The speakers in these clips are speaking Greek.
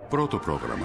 Πρώτο πρόγραμμα.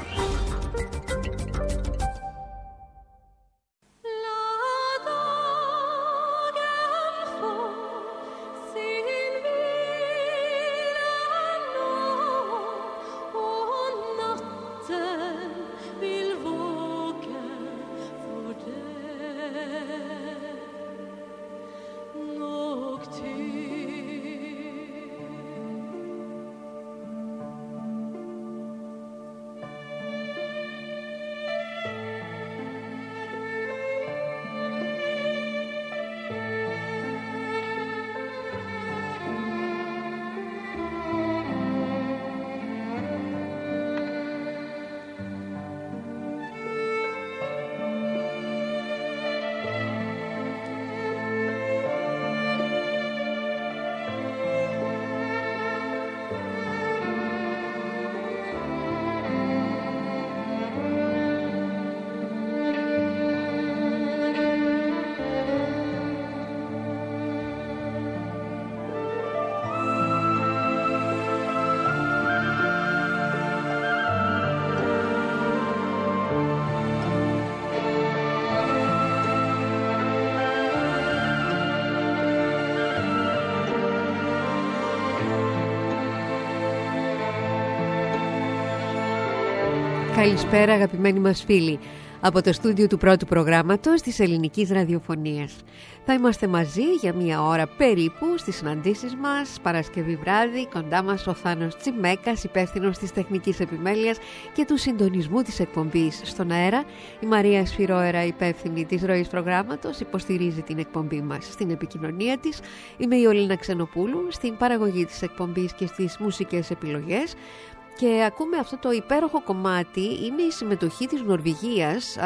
Καλησπέρα αγαπημένοι μας φίλοι από το στούντιο του πρώτου προγράμματος της ελληνικής ραδιοφωνίας. Θα είμαστε μαζί για μία ώρα περίπου στις συναντήσεις μας Παρασκευή βράδυ. Κοντά μας ο Θάνος Τσιμέκας, υπεύθυνος της τεχνικής επιμέλειας και του συντονισμού της εκπομπής στον αέρα. Η Μαρία Σφυρόερα, υπεύθυνη της ροής προγράμματος, υποστηρίζει την εκπομπή μας στην επικοινωνία της. Είμαι η Ολίνα Ξενοπούλου, στην παραγωγή της εκπομπής και στις μουσικές επιλογές. Και ακούμε αυτό το υπέροχο κομμάτι, είναι η συμμετοχή της Νορβηγίας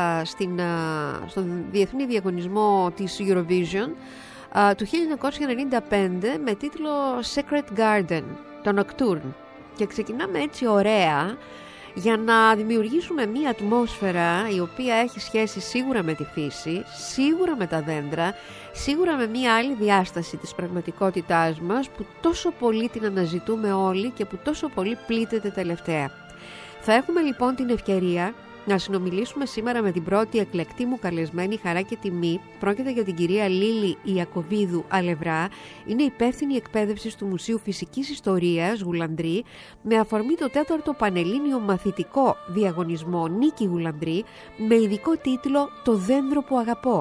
στον διεθνή διαγωνισμό της Eurovision του 1995 με τίτλο Secret Garden, το Nocturne. Και ξεκινάμε έτσι ωραία για να δημιουργήσουμε μία ατμόσφαιρα η οποία έχει σχέση σίγουρα με τη φύση, σίγουρα με τα δέντρα, σίγουρα με μία άλλη διάσταση της πραγματικότητάς μας που τόσο πολύ την αναζητούμε όλοι και που τόσο πολύ πλήττεται τελευταία. Θα έχουμε λοιπόν την ευκαιρία να συνομιλήσουμε σήμερα με την πρώτη εκλεκτή μου καλεσμένη, χαρά και τιμή. Πρόκειται για την κυρία Λίλη Ιακωβίδου Αλευρά. Είναι υπεύθυνη εκπαίδευσης του Μουσείου Φυσικής Ιστορίας Γουλανδρή με αφορμή το 4ο Πανελλήνιο Μαθητικό Διαγωνισμό Νίκη Γουλανδρή με ειδικό τίτλο «Το δέντρο που αγαπώ».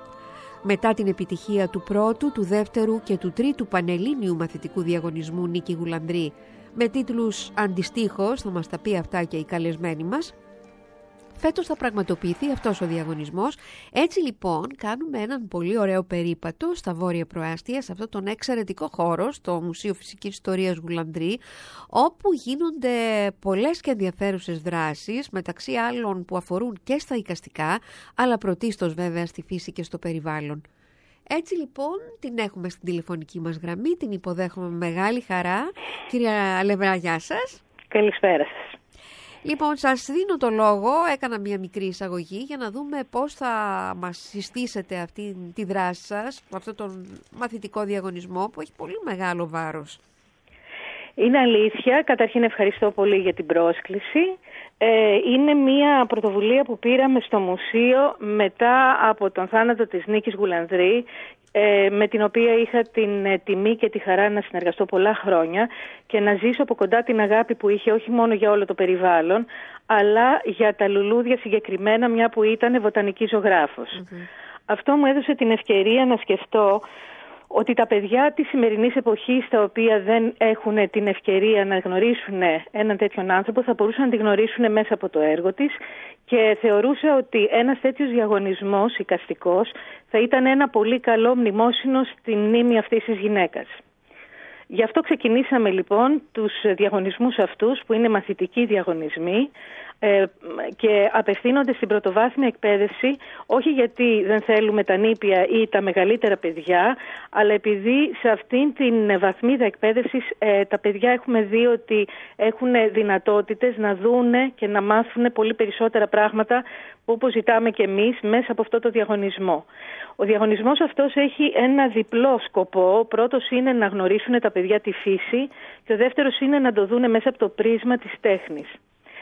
Μετά την επιτυχία του πρώτου, του δεύτερου και του τρίτου Πανελλήνιου Μαθητικού Διαγωνισμού Νίκη Γουλανδρή με τίτλους αντιστοίχως, θα μας τα πει αυτά και η καλεσμένη μας, φέτος θα πραγματοποιηθεί αυτός ο διαγωνισμός. Έτσι λοιπόν κάνουμε έναν πολύ ωραίο περίπατο στα Βόρεια Προάστια, σε αυτόν τον εξαιρετικό χώρο, στο Μουσείο Φυσικής Ιστορίας Γουλανδρή, όπου γίνονται πολλές και ενδιαφέρουσες δράσεις, μεταξύ άλλων που αφορούν και στα εικαστικά, αλλά πρωτίστως βέβαια στη φύση και στο περιβάλλον. Έτσι λοιπόν την έχουμε στην τηλεφωνική μας γραμμή, την υποδέχομαι με μεγάλη χαρά. Κυρία Αλευρά, γεια σας. Καλησπέρα σας. Λοιπόν, σας δίνω το λόγο, έκανα μια μικρή εισαγωγή για να δούμε πώς θα μας συστήσετε αυτή τη δράση σας, αυτόν τον μαθητικό διαγωνισμό που έχει πολύ μεγάλο βάρος. Είναι αλήθεια, καταρχήν ευχαριστώ πολύ για την πρόσκληση. Είναι μια πρωτοβουλία που πήραμε στο Μουσείο μετά από τον θάνατο της Νίκης Γουλανδρή, με την οποία είχα την τιμή και τη χαρά να συνεργαστώ πολλά χρόνια και να ζήσω από κοντά την αγάπη που είχε όχι μόνο για όλο το περιβάλλον, αλλά για τα λουλούδια συγκεκριμένα, μια που ήταν βοτανική ζωγράφος. Αυτό μου έδωσε την ευκαιρία να σκεφτώ ότι τα παιδιά της σημερινής εποχής, τα οποία δεν έχουν την ευκαιρία να γνωρίσουν έναν τέτοιον άνθρωπο, θα μπορούσαν να τη γνωρίσουν μέσα από το έργο της, και θεωρούσα ότι ένας τέτοιος διαγωνισμός εικαστικός θα ήταν ένα πολύ καλό μνημόσυνο στη μνήμη αυτής της γυναίκας. Γι' αυτό ξεκινήσαμε λοιπόν τους διαγωνισμούς αυτούς, που είναι μαθητικοί διαγωνισμοί και απευθύνονται στην πρωτοβάθμια εκπαίδευση, όχι γιατί δεν θέλουμε τα νήπια ή τα μεγαλύτερα παιδιά, αλλά επειδή σε αυτήν την βαθμίδα εκπαίδευσης τα παιδιά έχουμε δει ότι έχουν δυνατότητες να δούνε και να μάθουν πολύ περισσότερα πράγματα που όπως ζητάμε και εμείς μέσα από αυτό το διαγωνισμό. Ο διαγωνισμός αυτός έχει ένα διπλό σκοπό. Ο πρώτος είναι να γνωρίσουν τα παιδιά τη φύση και ο δεύτερος είναι να το δούνε μέσα από το πρίσμα της τέχνης.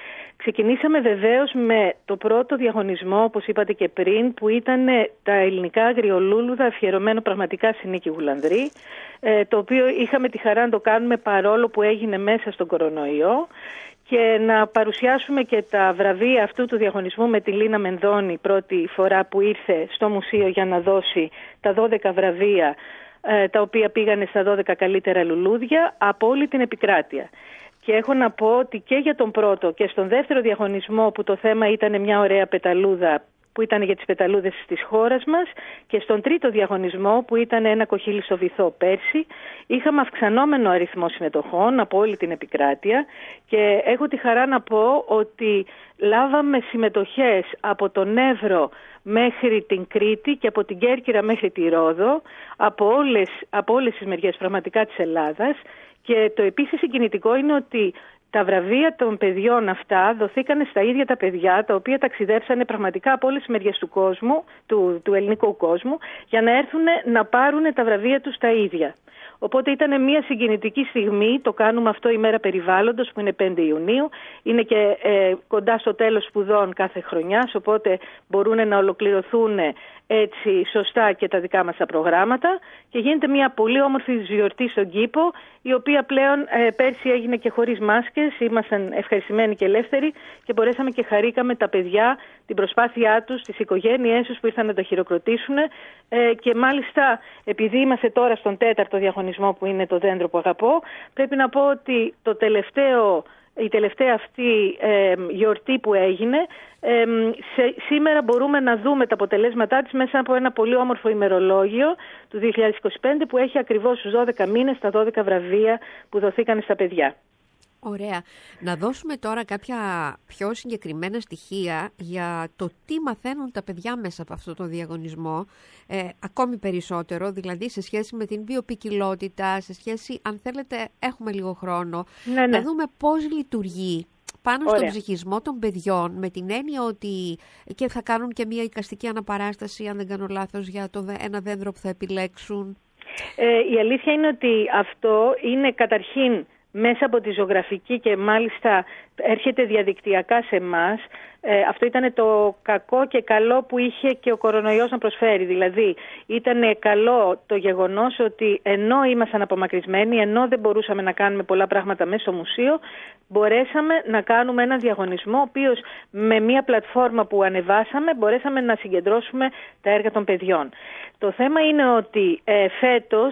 Ξεκινήσαμε βεβαίως με το πρώτο διαγωνισμό, όπως είπατε και πριν, που ήταν τα ελληνικά αγριολούλουδα, αφιερωμένο πραγματικά στη Νίκη Γουλανδρή, το οποίο είχαμε τη χαρά να το κάνουμε παρόλο που έγινε μέσα στον κορονοϊό, και να παρουσιάσουμε και τα βραβεία αυτού του διαγωνισμού με τη Λίνα Μενδώνη, πρώτη φορά που ήρθε στο μουσείο για να δώσει τα 12 βραβεία, τα οποία πήγανε στα 12 καλύτερα λουλούδια από όλη την επικράτεια. Και έχω να πω ότι και για τον πρώτο και στον δεύτερο διαγωνισμό, που το θέμα ήταν μια ωραία πεταλούδα που ήταν για τις πεταλούδες της χώρας μας, και στον τρίτο διαγωνισμό που ήταν ένα κοχύλι στο βυθό πέρσι, είχαμε αυξανόμενο αριθμό συμμετοχών από όλη την επικράτεια, και έχω τη χαρά να πω ότι λάβαμε συμμετοχές από τον Εύρο μέχρι την Κρήτη και από την Κέρκυρα μέχρι τη Ρόδο, από όλες τις μεριές πραγματικά της Ελλάδας. Και το επίσης συγκινητικό είναι ότι τα βραβεία των παιδιών αυτά δοθήκανε στα ίδια τα παιδιά, τα οποία ταξιδέψανε πραγματικά από όλες τις μεριές του κόσμου, του ελληνικού κόσμου, για να έρθουν να πάρουν τα βραβεία τους τα ίδια. Οπότε ήταν μια συγκινητική στιγμή. Το κάνουμε αυτό η μέρα περιβάλλοντος, που είναι 5 Ιουνίου. Είναι και κοντά στο τέλος σπουδών κάθε χρονιάς, οπότε μπορούν να ολοκληρωθούν έτσι σωστά και τα δικά μας τα προγράμματα, και γίνεται μια πολύ όμορφη γιορτή στον κήπο, η οποία πλέον πέρσι έγινε και χωρίς μάσκες. Ήμασταν ευχαριστημένοι και ελεύθεροι και μπορέσαμε και χαρήκαμε τα παιδιά, την προσπάθειά τους, τις οικογένειές τους που ήρθαν να το χειροκροτήσουν, και μάλιστα επειδή είμαστε τώρα στον 4ο διαγωνισμό, που είναι το δέντρο που αγαπώ, πρέπει να πω ότι η τελευταία αυτή γιορτή που έγινε, σήμερα μπορούμε να δούμε τα αποτελέσματά της μέσα από ένα πολύ όμορφο ημερολόγιο του 2025, που έχει ακριβώς στους 12 μήνες τα 12 βραβεία που δοθήκαν στα παιδιά. Ωραία. Να δώσουμε τώρα κάποια πιο συγκεκριμένα στοιχεία για το τι μαθαίνουν τα παιδιά μέσα από αυτό το διαγωνισμό, ακόμη περισσότερο, δηλαδή σε σχέση με την βιοποικιλότητα, σε σχέση, αν θέλετε, έχουμε λίγο χρόνο, να δούμε πώς λειτουργεί πάνω στον ψυχισμό των παιδιών, με την έννοια ότι και θα κάνουν και μια εικαστική αναπαράσταση, αν δεν κάνω λάθος, για ένα δέντρο που θα επιλέξουν. Η αλήθεια είναι ότι αυτό είναι καταρχήν μέσα από τη ζωγραφική, και μάλιστα έρχεται διαδικτυακά σε εμάς. Αυτό ήταν το κακό και καλό που είχε και ο κορονοϊός να προσφέρει. Δηλαδή ήταν καλό το γεγονός ότι ενώ ήμασταν απομακρυσμένοι, ενώ δεν μπορούσαμε να κάνουμε πολλά πράγματα μέσα στο μουσείο, μπορέσαμε να κάνουμε ένα διαγωνισμό, ο οποίος με μια πλατφόρμα που ανεβάσαμε μπορέσαμε να συγκεντρώσουμε τα έργα των παιδιών. Το θέμα είναι ότι φέτος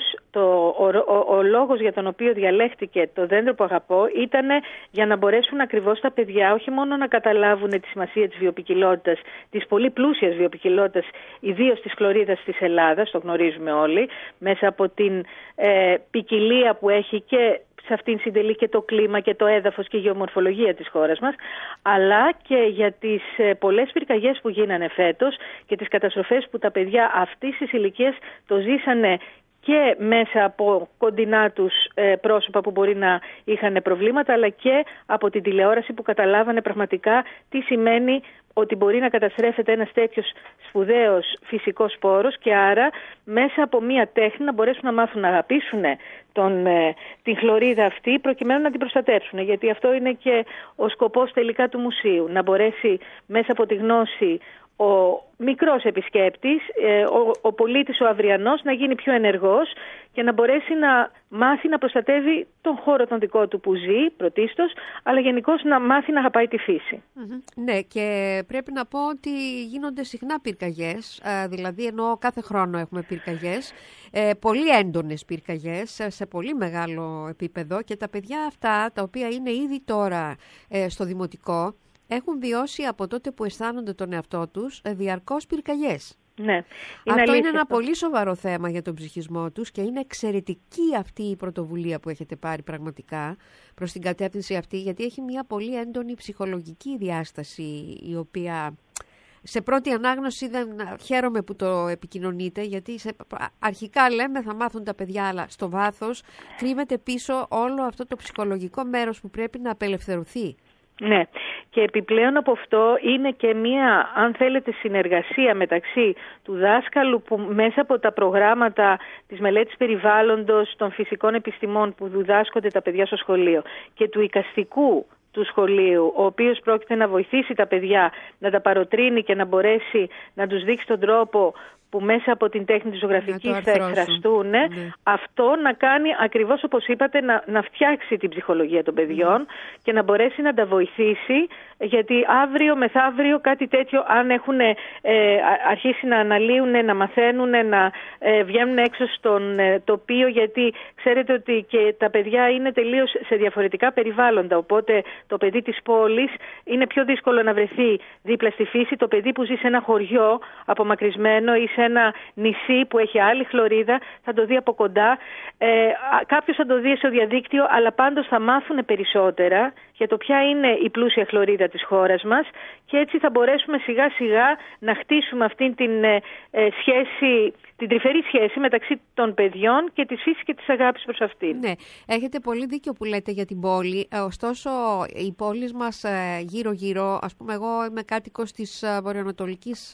ο λόγος για τον οποίο διαλέχτηκε το δέντρο που αγαπώ ήταν για να μπορέσουν ακριβώς τα παιδιά όχι μόνο να καταλάβουν τη σημασία της βιοποικιλότητας, της πολύ πλούσιας βιοποικιλότητας, ιδίως της χλωρίδας της Ελλάδας, το γνωρίζουμε όλοι, μέσα από την ποικιλία που έχει και σε αυτήν συντελεί και το κλίμα και το έδαφος και η γεωμορφολογία της χώρας μας, αλλά και για τις πολλές πυρκαγιές που γίνανε φέτος και τις καταστροφές που τα παιδιά αυτής της ηλικίας το ζήσανε και μέσα από κοντινά τους πρόσωπα που μπορεί να είχαν προβλήματα, αλλά και από την τηλεόραση που καταλάβανε πραγματικά τι σημαίνει ότι μπορεί να καταστρέφεται ένας τέτοιος σπουδαίος φυσικός πόρος, και άρα μέσα από μία τέχνη να μπορέσουν να μάθουν να αγαπήσουν την χλωρίδα αυτή, προκειμένου να την προστατεύσουν. Γιατί αυτό είναι και ο σκοπός τελικά του μουσείου, να μπορέσει μέσα από τη γνώση ο μικρός επισκέπτης, ο πολίτης, ο αυριανός, να γίνει πιο ενεργός και να μπορέσει να μάθει να προστατεύει τον χώρο τον δικό του που ζει πρωτίστως, αλλά γενικώς να μάθει να αγαπάει τη φύση. Ναι, και πρέπει να πω ότι γίνονται συχνά πυρκαγιές, δηλαδή ενώ κάθε χρόνο έχουμε πυρκαγιές, πολύ έντονες πυρκαγιές σε πολύ μεγάλο επίπεδο, και τα παιδιά αυτά τα οποία είναι ήδη τώρα στο δημοτικό έχουν βιώσει από τότε που αισθάνονται τον εαυτό τους διαρκώς πυρκαγιές. Ναι, αυτό είναι ένα πολύ σοβαρό θέμα για τον ψυχισμό τους, και είναι εξαιρετική αυτή η πρωτοβουλία που έχετε πάρει πραγματικά προς την κατεύθυνση αυτή, γιατί έχει μια πολύ έντονη ψυχολογική διάσταση, η οποία σε πρώτη ανάγνωση δεν χαίρομαι που το επικοινωνείτε, γιατί αρχικά λέμε θα μάθουν τα παιδιά, αλλά στο βάθος κρύβεται πίσω όλο αυτό το ψυχολογικό μέρος που πρέπει να απελευθερωθεί. Ναι, και επιπλέον από αυτό είναι και μία, αν θέλετε, συνεργασία μεταξύ του δάσκαλου που μέσα από τα προγράμματα της μελέτης περιβάλλοντος, των φυσικών επιστημών που διδάσκονται τα παιδιά στο σχολείο, και του εικαστικού του σχολείου, ο οποίος πρόκειται να βοηθήσει τα παιδιά να τα παροτρύνει και να μπορέσει να τους δείξει τον τρόπο που μέσα από την τέχνη της ζωγραφικής θα εκφραστούν, αυτό να κάνει ακριβώς όπως είπατε, να φτιάξει την ψυχολογία των παιδιών και να μπορέσει να τα βοηθήσει, γιατί αύριο μεθαύριο κάτι τέτοιο, αν έχουν αρχίσει να αναλύουν, να μαθαίνουν, να βγαίνουν έξω στον τοπίο, γιατί ξέρετε ότι και τα παιδιά είναι τελείως σε διαφορετικά περιβάλλοντα, οπότε το παιδί της πόλης είναι πιο δύσκολο να βρεθεί δίπλα στη φύση. Το παιδί που ζει σε ένα χωριό απομακρυσμένο ή σε ένα νησί που έχει άλλη χλωρίδα θα το δει από κοντά. Κάποιος θα το δει στο διαδίκτυο, αλλά πάντως θα μάθουν περισσότερα για το ποια είναι η πλούσια χλωρίδα της χώρας μας και έτσι θα μπορέσουμε σιγά σιγά να χτίσουμε αυτήν την σχέση, την τρυφερή σχέση μεταξύ των παιδιών και της φύσης και της αγάπης προς αυτήν. Ναι, έχετε πολύ δίκιο που λέτε για την πόλη. Ωστόσο, οι πόλεις μας γύρω-γύρω, ας πούμε, εγώ είμαι κάτοικος της βορειοανατολικής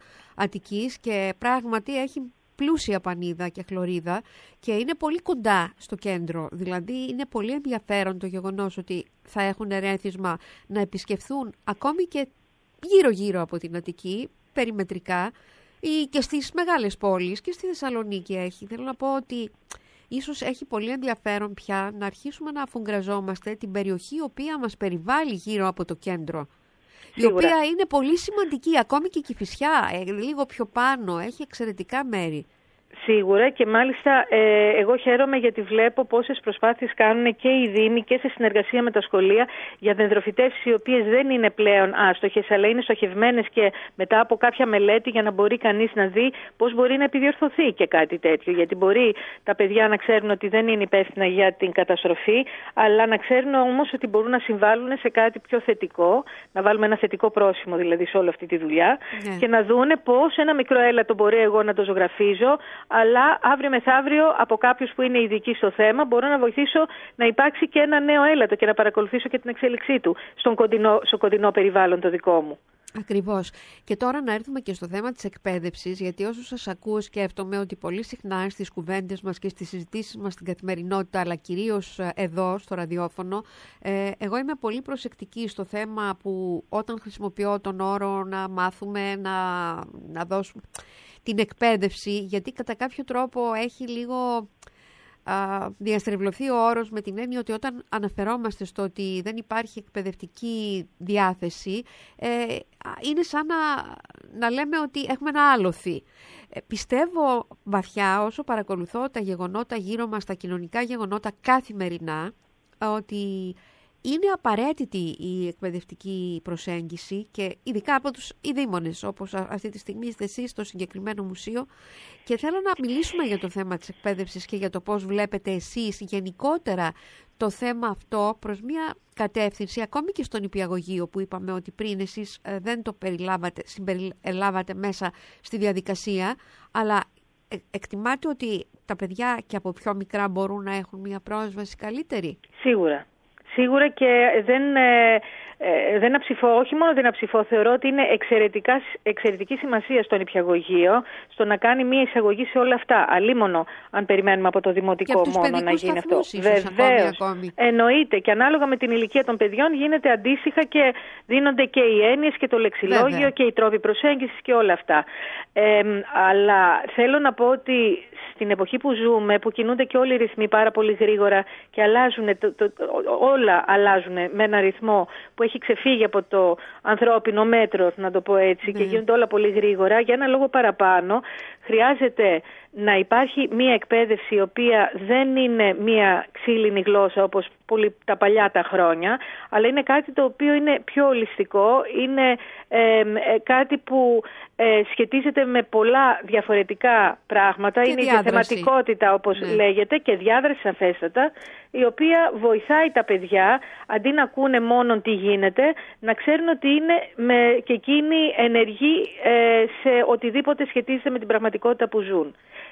Αττικής και πράγματι έχει πλούσια πανίδα και χλωρίδα και είναι πολύ κοντά στο κέντρο. Δηλαδή είναι πολύ ενδιαφέρον το γεγονός ότι θα έχουν ερέθισμα να επισκεφθούν ακόμη και γύρω-γύρω από την Αττική, περιμετρικά, ή και στις μεγάλες πόλεις και στη Θεσσαλονίκη έχει. Θέλω να πω ότι ίσως έχει πολύ ενδιαφέρον πια να αρχίσουμε να αφουγκραζόμαστε την περιοχή η οποία μας περιβάλλει γύρω από το κέντρο. Σίγουρα. Η οποία είναι πολύ σημαντική, ακόμη και η Κηφισιά, λίγο πιο πάνω, έχει εξαιρετικά μέρη. Σίγουρα, και μάλιστα εγώ χαίρομαι γιατί βλέπω πόσες προσπάθειες κάνουν και οι Δήμοι και σε συνεργασία με τα σχολεία για δενδροφυτεύσεις οι οποίες δεν είναι πλέον άστοχες, αλλά είναι στοχευμένες και μετά από κάποια μελέτη για να μπορεί κανείς να δει πώς μπορεί να επιδιορθωθεί και κάτι τέτοιο. Γιατί μπορεί τα παιδιά να ξέρουν ότι δεν είναι υπεύθυνα για την καταστροφή, αλλά να ξέρουν όμως ότι μπορούν να συμβάλλουν σε κάτι πιο θετικό, να βάλουμε ένα θετικό πρόσημο δηλαδή σε όλη αυτή τη δουλειά και να δούνε πώς ένα μικρό έλατο μπορεί εγώ να το ζωγραφίζω, αλλά αύριο μεθαύριο από κάποιους που είναι ειδικοί στο θέμα μπορώ να βοηθήσω να υπάρξει και ένα νέο έλατο και να παρακολουθήσω και την εξέλιξή του στο κοντινό περιβάλλον το δικό μου. Ακριβώς. Και τώρα να έρθουμε και στο θέμα της εκπαίδευσης, γιατί όσο σας ακούω σκέφτομαι ότι πολύ συχνά στις κουβέντες μας και στις συζητήσεις μας στην καθημερινότητα, αλλά κυρίως εδώ στο ραδιόφωνο, εγώ είμαι πολύ προσεκτική στο θέμα που όταν χρησιμοποιώ τον όρο να μάθουμε, να δώσουμε την εκπαίδευση, γιατί κατά κάποιο τρόπο έχει λίγο διαστρεβλωθεί ο όρος με την έννοια ότι όταν αναφερόμαστε στο ότι δεν υπάρχει εκπαιδευτική διάθεση, είναι σαν να λέμε ότι έχουμε ένα άλοθη. Πιστεύω βαθιά, όσο παρακολουθώ τα γεγονότα γύρω μας, τα κοινωνικά γεγονότα καθημερινά, ότι είναι απαραίτητη η εκπαιδευτική προσέγγιση και ειδικά από τους ειδήμονες, όπως αυτή τη στιγμή είστε εσείς στο συγκεκριμένο μουσείο, και θέλω να μιλήσουμε για το θέμα της εκπαίδευσης και για το πώς βλέπετε εσείς γενικότερα το θέμα αυτό προς μια κατεύθυνση, ακόμη και στον νηπιαγωγείο που είπαμε ότι πριν εσείς δεν το συμπεριλάβατε μέσα στη διαδικασία, αλλά εκτιμάτε ότι τα παιδιά και από πιο μικρά μπορούν να έχουν μια πρόσβαση καλύτερη? Σίγουρα. Σίγουρα, και δεν αψηφώ, όχι μόνο δεν αψηφώ, θεωρώ ότι είναι εξαιρετική σημασία στο νηπιαγωγείο στο να κάνει μια εισαγωγή σε όλα αυτά. Αλίμονο αν περιμένουμε από το δημοτικό μόνο να γίνει αυτό. Βεβαίως, εννοείται, και ανάλογα με την ηλικία των παιδιών γίνεται αντίστοιχα και δίνονται και οι έννοιες και το λεξιλόγιο και οι τρόποι προσέγγισης και όλα αυτά. Αλλά θέλω να πω ότι στην εποχή που ζούμε, που κινούνται και όλοι οι ρυθμοί πάρα πολύ γρήγορα και αλλάζουν, όλα αλλάζουν με ένα ρυθμό που έχει ξεφύγει από το ανθρώπινο μέτρο, να το πω έτσι, και γίνονται όλα πολύ γρήγορα, για ένα λόγο παραπάνω χρειάζεται να υπάρχει μία εκπαίδευση η οποία δεν είναι μία ξύλινη γλώσσα όπως πολύ τα παλιά τα χρόνια, αλλά είναι κάτι το οποίο είναι πιο ολιστικό, είναι κάτι που σχετίζεται με πολλά διαφορετικά πράγματα, και είναι η διαθεματικότητα όπως λέγεται, και διάδραση σαφέστατα, η οποία βοηθάει τα παιδιά αντί να ακούνε μόνο τι γίνεται, να ξέρουν ότι είναι και εκείνοι ενεργοί σε οτιδήποτε σχετίζεται με την πραγματικότητα που ζουν.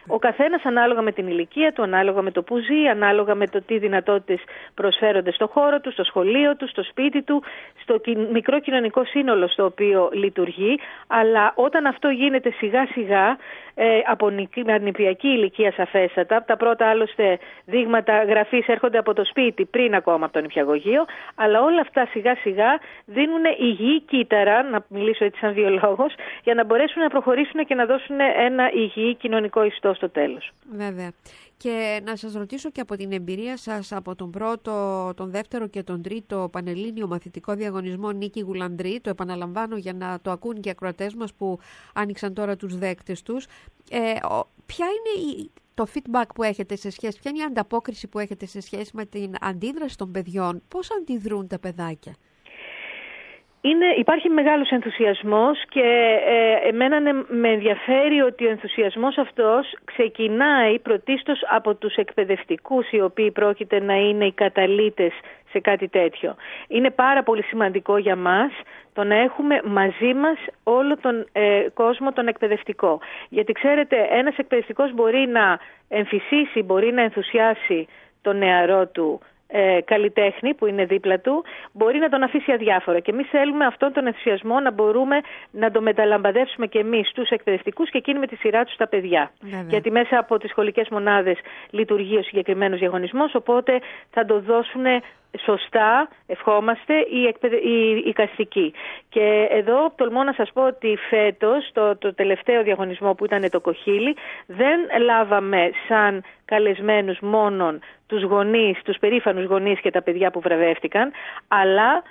Ο καθένας ανάλογα με την ηλικία του, ανάλογα με το που ζει, ανάλογα με το τι δυνατότητες προσφέρονται στο χώρο του, στο σχολείο του, στο σπίτι του, στο μικρό κοινωνικό σύνολο στο οποίο λειτουργεί, αλλά όταν αυτό γίνεται σιγά σιγά από νηπιακή ηλικία σαφέστατα, τα πρώτα άλλωστε δείγματα γραφής έρχονται από το σπίτι πριν ακόμα από το νηπιαγωγείο, αλλά όλα αυτά σιγά σιγά δίνουν υγιή κύτταρα, να μιλήσω έτσι σαν βιολόγος, για να μπορέσουν να προχωρήσουν και να δώσουν ένα υγιή κοινωνικό ιστό στο τέλος. Βέβαια. Και να σας ρωτήσω και από την εμπειρία σας από τον πρώτο, τον δεύτερο και τον τρίτο πανελλήνιο μαθητικό διαγωνισμό Νίκη Γουλανδρή, το επαναλαμβάνω για να το ακούν και οι ακροατές μας που άνοιξαν τώρα τους δέκτες τους, ποια είναι το feedback που έχετε σε σχέση, ποια είναι η ανταπόκριση που έχετε σε σχέση με την αντίδραση των παιδιών, πώς αντιδρούν τα παιδάκια? Υπάρχει μεγάλος ενθουσιασμός και εμένα με ενδιαφέρει ότι ο ενθουσιασμός αυτός ξεκινάει πρωτίστως από τους εκπαιδευτικούς οι οποίοι πρόκειται να είναι οι καταλύτες σε κάτι τέτοιο. Είναι πάρα πολύ σημαντικό για μας το να έχουμε μαζί μας όλο τον κόσμο τον εκπαιδευτικό. Γιατί ξέρετε, ένας εκπαιδευτικός μπορεί να εμφυσίσει, μπορεί να ενθουσιάσει τον νεαρό του καλλιτέχνη που είναι δίπλα του, μπορεί να τον αφήσει αδιάφορο. Και εμείς θέλουμε αυτόν τον ενθουσιασμό να μπορούμε να το μεταλαμπαδεύσουμε και εμείς στους εκπαιδευτικούς και εκείνοι με τη σειρά τους τα παιδιά. Βέβαια. Γιατί μέσα από τις σχολικές μονάδες λειτουργεί ο συγκεκριμένος διαγωνισμός, οπότε θα το δώσουν σωστά, ευχόμαστε, οι οικαστικοί. Και εδώ τολμώ να σας πω ότι φέτος, το τελευταίο διαγωνισμό που ήταν το Κοχύλι, δεν λάβαμε σαν καλεσμένους μόνον τους γονείς, τους περήφανους γονείς και τα παιδιά που βραβεύτηκαν, αλλά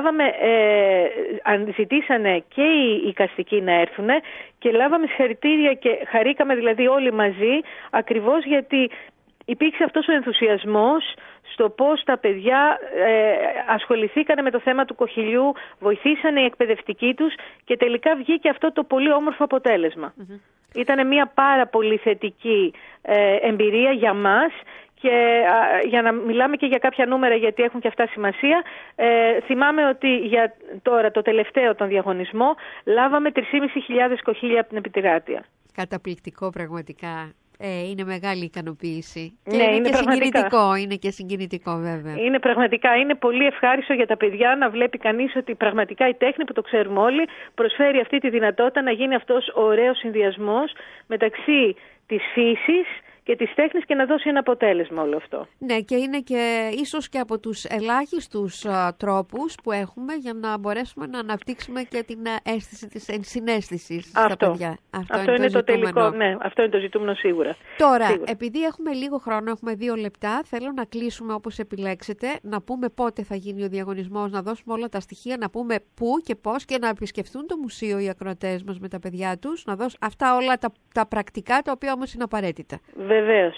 ζητήσανε και οι οικαστικοί να έρθουν και λάβαμε συγχαρητήρια και χαρήκαμε δηλαδή όλοι μαζί, ακριβώς γιατί υπήρξε αυτός ο ενθουσιασμός στο πώς τα παιδιά ασχοληθήκανε με το θέμα του κοχυλιού, βοηθήσανε οι εκπαιδευτικοί τους και τελικά βγήκε αυτό το πολύ όμορφο αποτέλεσμα. Ήταν μια πάρα πολύ θετική εμπειρία για μας και για να μιλάμε και για κάποια νούμερα γιατί έχουν και αυτά σημασία, θυμάμαι ότι για τώρα το τελευταίο τον διαγωνισμό λάβαμε 3.500 κοχύλια από την επικράτεια. Καταπληκτικό πραγματικά. Είναι μεγάλη ικανοποίηση. Και ναι, είναι και συγκινητικό, είναι και συγκινητικό βέβαια. Είναι πραγματικά, είναι πολύ ευχάριστο για τα παιδιά να βλέπει κανείς ότι πραγματικά η τέχνη που το ξέρουμε όλοι προσφέρει αυτή τη δυνατότητα να γίνει αυτός ο ωραίος συνδυασμός μεταξύ της φύσης και της τέχνης και να δώσει ένα αποτέλεσμα όλο αυτό. Ναι, και είναι και ίσως και από τους ελάχιστους τρόπους που έχουμε για να μπορέσουμε να αναπτύξουμε και την αίσθηση της ενσυναίσθησης στα παιδιά. Αυτό είναι το τελικό, ναι, αυτό είναι το ζητούμενο σίγουρα. Τώρα, επειδή έχουμε λίγο χρόνο, έχουμε 2 λεπτά, θέλω να κλείσουμε όπως επιλέξετε, να πούμε πότε θα γίνει ο διαγωνισμός, να δώσουμε όλα τα στοιχεία, να πούμε πού και πώς και να επισκεφτούν το μουσείο οι ακροατές μας με τα παιδιά τους, να δώσουν αυτά όλα τα πρακτικά, τα οποία όμως είναι απαραίτητα. Βεβαίως.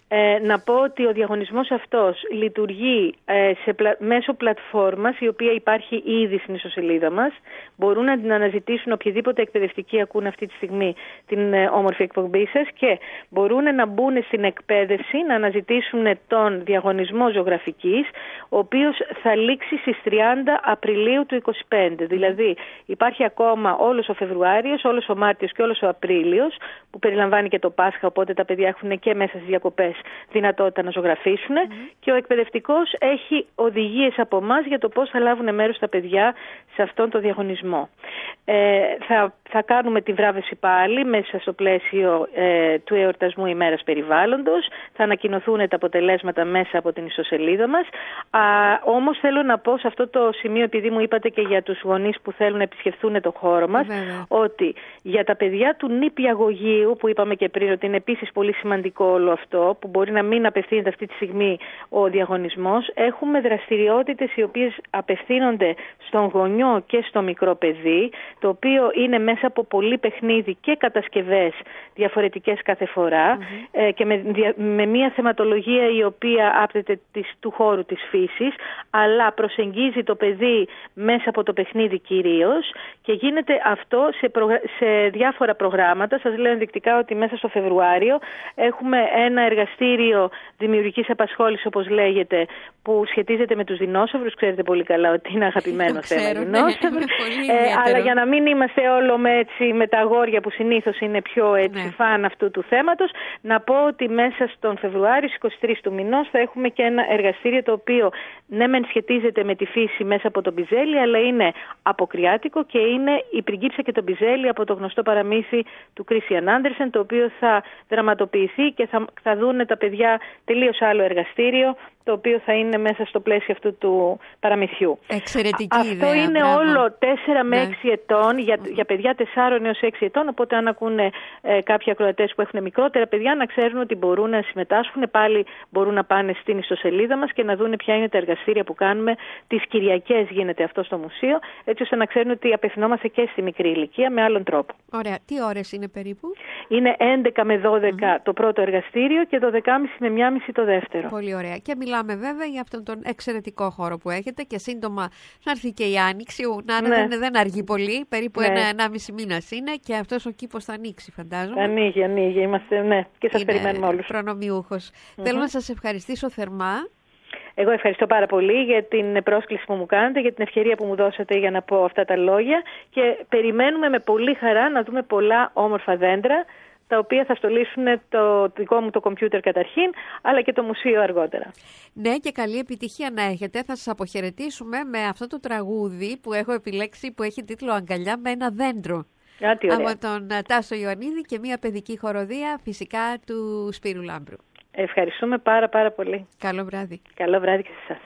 Να πω ότι ο διαγωνισμός αυτός λειτουργεί μέσω πλατφόρμας η οποία υπάρχει ήδη στην ιστοσελίδα μας. Μπορούν να την αναζητήσουν οποιοδήποτε εκπαιδευτικοί ακούν αυτή τη στιγμή την όμορφη εκπομπή σας και μπορούν να μπουν στην εκπαίδευση, να αναζητήσουν τον διαγωνισμό ζωγραφικής, ο οποίος θα λήξει στις 30 Απριλίου του 2025. Δηλαδή υπάρχει ακόμα όλος ο Φεβρουάριος, όλος ο Μάρτιος και όλος ο Απρίλιος που περιλαμβάνει και το Πάσχα, οπότε τα παιδιά έχουν και μέσα στις διακοπές δυνατότητα να ζωγραφίσουν και ο εκπαιδευτικός έχει οδηγίες από εμάς για το πώς θα λάβουν μέρος τα παιδιά σε αυτόν τον διαγωνισμό. Θα κάνουμε τη βράβευση πάλι μέσα στο πλαίσιο του εορτασμού ημέρας περιβάλλοντος. Θα ανακοινωθούν τα αποτελέσματα μέσα από την ιστοσελίδα μας. Όμως θέλω να πω σε αυτό το σημείο, επειδή μου είπατε και για τους γονείς που θέλουν να επισκεφθούν το χώρο μας, ότι για τα παιδιά του νηπιαγωγείου, που είπαμε και πριν ότι είναι επίσης πολύ σημαντικό όλο αυτό, που μπορεί να μην απευθύνεται αυτή τη στιγμή ο διαγωνισμός, έχουμε δραστηριότητες οι οποίες απευθύνονται στον γονιό και στο μικρό παιδί, το οποίο είναι μέσα από πολύ παιχνίδι και κατασκευές διαφορετικές κάθε φορά και με μια θεματολογία η οποία άπτεται του χώρου της φύσης, αλλά προσεγγίζει το παιδί μέσα από το παιχνίδι κυρίως Και γίνεται αυτό σε διάφορα προγράμματα. Σας λέω ενδεικτικά ότι μέσα στο Φεβρουάριο έχουμε ένα εργαστήριο δημιουργικής απασχόλησης, όπως λέγεται, που σχετίζεται με τους δεινόσαυρους. Ξέρετε πολύ καλά ότι είναι αγαπημένο θέμα οι δεινόσαυροι. Αλλά για να μην είμαστε όλο με τα αγόρια που συνήθως είναι πιο φαν αυτού του θέματος, να πω ότι μέσα στον Φεβρουάριο, στις 23 του μηνός, θα έχουμε και ένα εργαστήριο το οποίο ναι μεν σχετίζεται με τη φύση μέσα από τον Μπιζέλη, αλλά είναι αποκριάτικο και είναι η Πριγκίψα και τον Μπιζέλη από το γνωστό παραμύθι του Κρίστιαν Άντερσεν, το οποίο θα δραματοποιηθεί και θα δούνε τα παιδιά τελείως άλλο εργαστήριο, το οποίο θα είναι μέσα στο πλαίσιο αυτού του παραμυθιού. Εξαιρετική αυτό ιδέα. Είναι όλο 4 με 6 ετών, για παιδιά 4 έως 6 ετών, οπότε αν ακούνε κάποιοι ακροατές που έχουν μικρότερα παιδιά, να ξέρουν ότι μπορούν να συμμετάσχουν, πάλι μπορούν να πάνε στην ιστοσελίδα μας και να δούνε ποια είναι τα εργαστήρια που κάνουμε. Τις Κυριακές γίνεται αυτό στο μουσείο, έτσι ώστε να ξέρουν ότι απευθυνόμαστε και στη μικρή ηλικία με άλλον τρόπο. Ωραία. Τι ώρες είναι περίπου? Είναι 11 με 12 το πρώτο εργαστήριο και 12.30 με 1.30 το δεύτερο. Πολύ ωραία. Και μιλάμε βέβαια για αυτόν τον εξαιρετικό χώρο που έχετε και σύντομα θα έρθει και η Άνοιξη. Δεν αργεί πολύ, περίπου 1,5 μήνας είναι και αυτός ο κήπος θα ανοίξει, φαντάζομαι. Ανοίγει. Είμαστε, και σας περιμένουμε όλους. Προνομιούχος. Θέλω να σας ευχαριστήσω θερμά. Εγώ ευχαριστώ πάρα πολύ για την πρόσκληση που μου κάνετε, για την ευκαιρία που μου δώσατε για να πω αυτά τα λόγια και περιμένουμε με πολύ χαρά να δούμε πολλά όμορφα δέντρα, τα οποία θα στολίσουν το δικό μου το κομπιούτερ καταρχήν, αλλά και το μουσείο αργότερα. Ναι, και καλή επιτυχία να έχετε. Θα σας αποχαιρετήσουμε με αυτό το τραγούδι που έχω επιλέξει, που έχει τίτλο «Αγκαλιά με ένα δέντρο». Από τον Τάσο Ιωαννίδη και μια παιδική χοροδία φυσικά του Σπύρου Λάμπρου. Ευχαριστούμε πάρα πολύ. Καλό βράδυ. Καλό βράδυ και σε εσάς.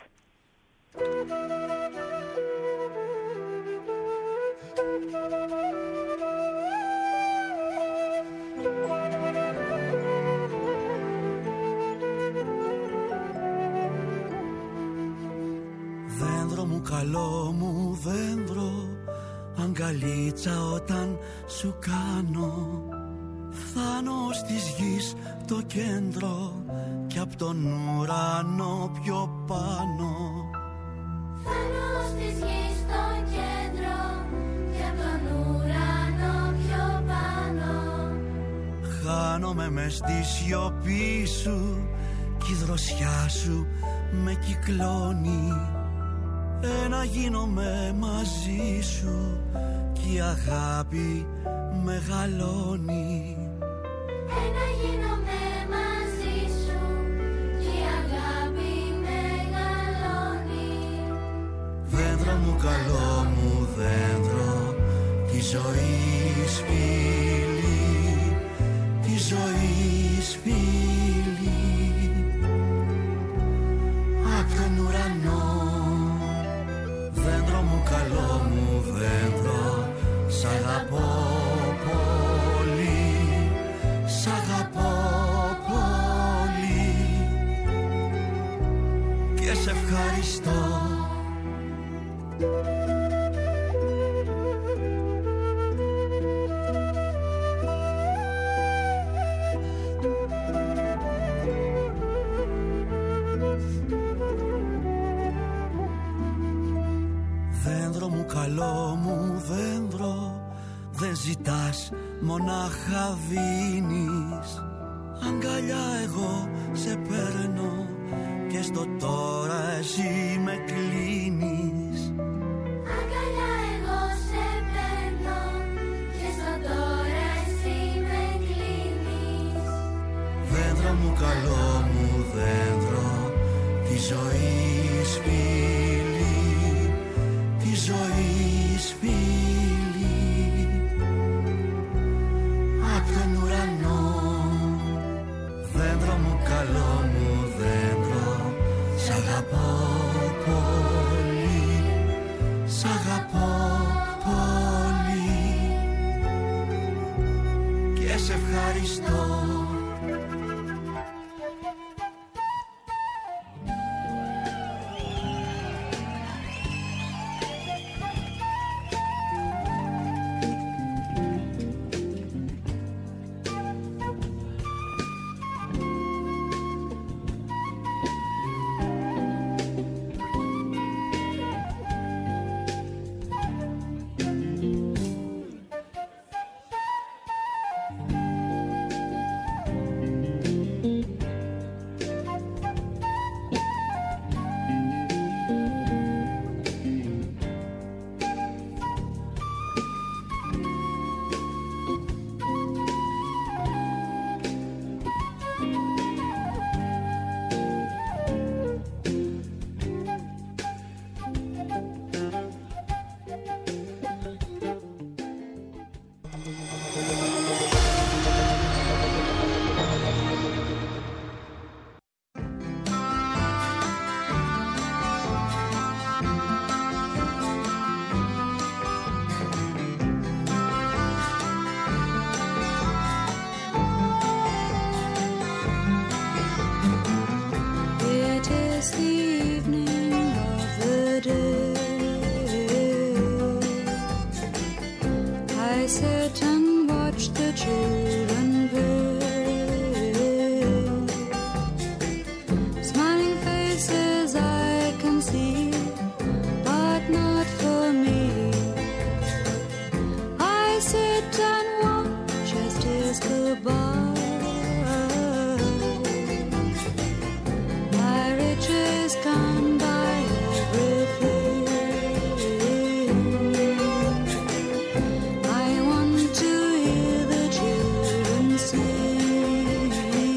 Δέντρο μου, καλό μου δέντρο, αγκαλίτσα όταν σου κάνω, φθάνω στις γης το κέντρο κι απ' τον ουρανό πιο πάνω. Φθάνω στις γης το κέντρο κι απ' τον ουρανό πιο πάνω. Χάνομαι μες στη σιωπή σου κι η δροσιά σου με κυκλώνει. Ένα γίνομαι μαζί σου κι η αγάπη μεγαλώνει. Ένα γίνομαι μαζί σου κι η αγάπη μεγαλώνει. Δέντρο μου, καλό μου δέντρο, τη ζωής φίλη, τη ζωής φίλη, απ' τον ουρανό. Δέντρο μου, καλό μου δέντρο, σ' αγαπώ πολύ, σ' αγαπώ πολύ και σε ευχαριστώ. Δέντρο μου, καλό μου δέντρο, δεν ζητάς, μονάχα δίνεις. Αγκαλιά εγώ σε παίρνω και στο τώρα εσύ με κλείνεις. Αγκαλιά εγώ σε παίρνω και στο τώρα εσύ με κλείνεις. Δέντρο μου, καλό μου δέντρο, τη ζωής φίλη, τη ζωής φίλη, απ' τον ουρανό. Δέντρο μου, καλό μου δέντρο, σ' αγαπώ πολύ, σ' αγαπώ πολύ και σε ευχαριστώ. sit and watch the children play. Smiling faces I can see, but not for me. I sit and watch as tears go by. My riches can't buy everything. I want to hear the children sing.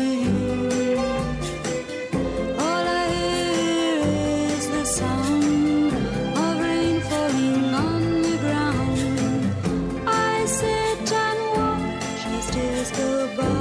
All I hear is the sound of rain falling on the ground. I sit and watch as days go by.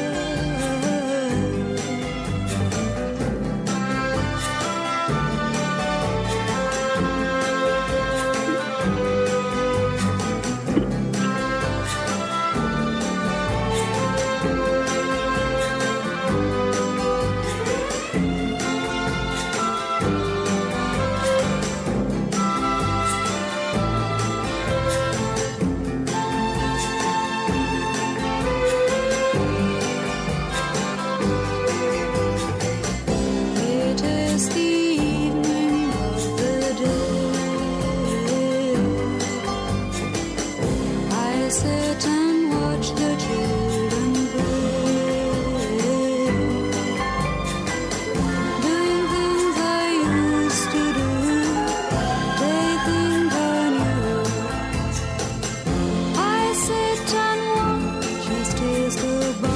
It is the evening of the day. I sit and watch the children play, doing things I used to do. They think I knew. I sit and watch as days go by.